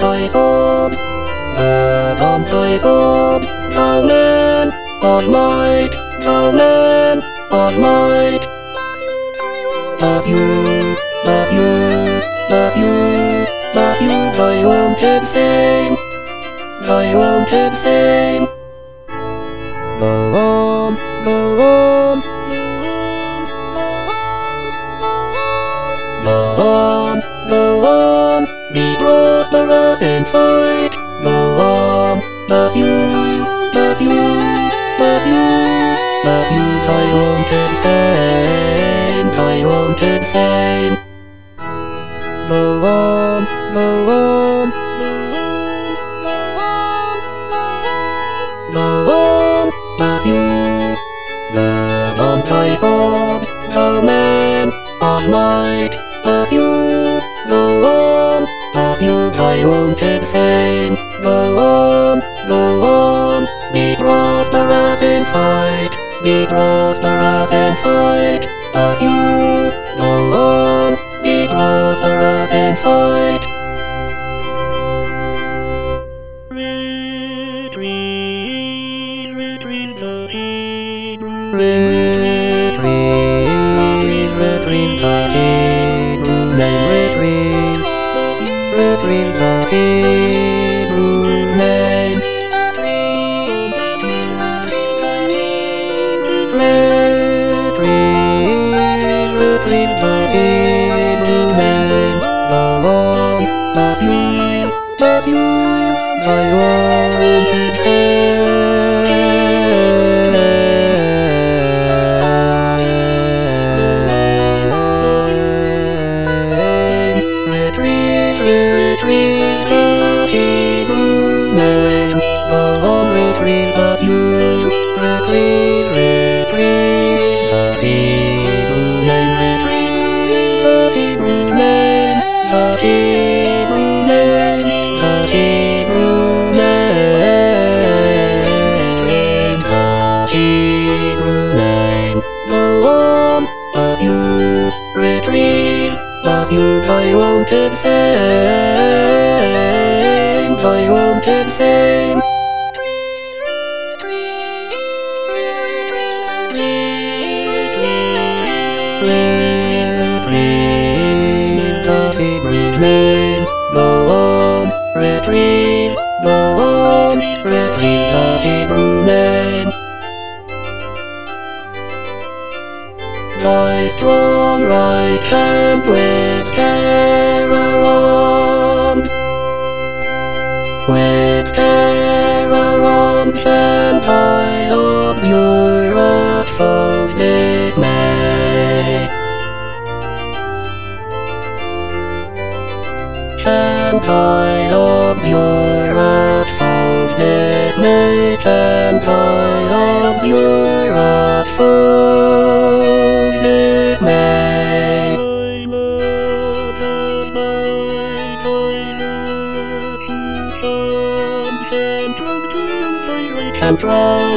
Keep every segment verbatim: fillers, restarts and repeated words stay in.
Toy Sword, the Bomb Toy Sword, the man of might, the man of might. Love you, love you, love you, love you, thy wanted fame, thy wanted fame. Go on, go on, go on, go on, be prosperous and fight. Go on, love you, love you, love you, love you, thy wanted fame, thy wanted fame. Go on, go on, go on, love you, the Bomb Toy Sword, the man of might. Love you, go on, love you, thy wanted fame. Go on, go on, be prosperous and fight, be prosperous and fight. Love you, go on, be prosperous and fight. Retreat, retreat, the Hebrew. Retreat, retreat, the Hebrew name. Retreat, retreat, the Hebrew name. Retreat, retreat, the Hebrew name. Go on, love you, love you, thy wanted fame. Retreat, retreat, the Hebrew name. Go on, retreat, love you, retreat, retreat, the Hebrew name. Retreat, the Hebrew name, the Hebrew name, the Hebrew name, the Hebrew name. Go on, love you, retreat, love you, thy wanted fame, thy wanted fame. Retreat, the Hebrew name. Go on, retreat, go on, retreat, the Hebrew name. Thy strong right hand with care armed, with care armed, and hide of your wrath foes dismay. And hide of your wrath foes dismay, and hide of your wrath foes dismay. And proud,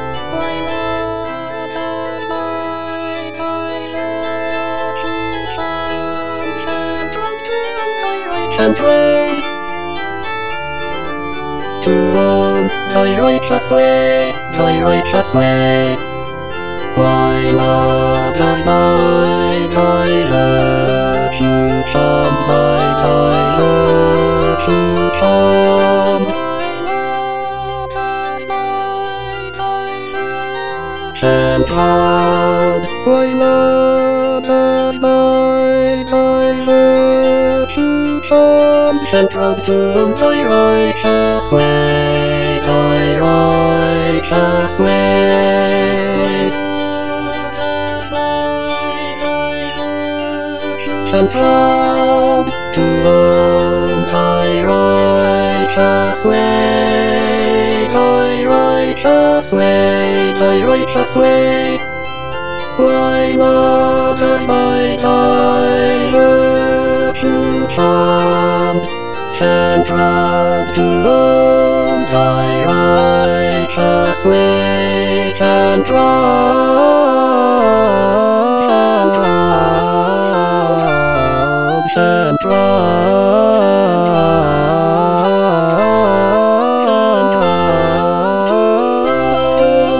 and proud, to roam thy righteous way, thy righteous way. Why love does by thy virtue charm, by thy virtue charm. And proud, why love does by thy virtue charm, and proud to thy righteous way, thy righteous way. And proud to own thy righteous way, thy righteous way, thy righteous way. Why love us by thy virtue charmed, and proud to own thy righteous way, and proud, and proud, and proud.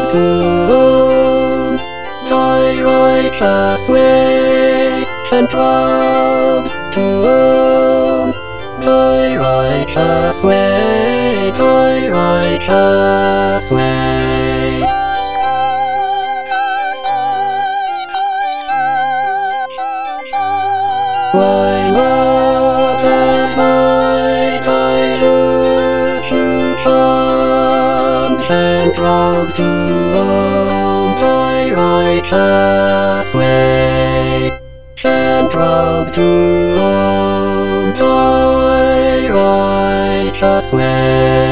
to own thy righteous way, and proud to own thy righteous way, thy righteous way. Why not at night I urge you chant, and proud to own thy righteous way, and proud to own thy righteous way.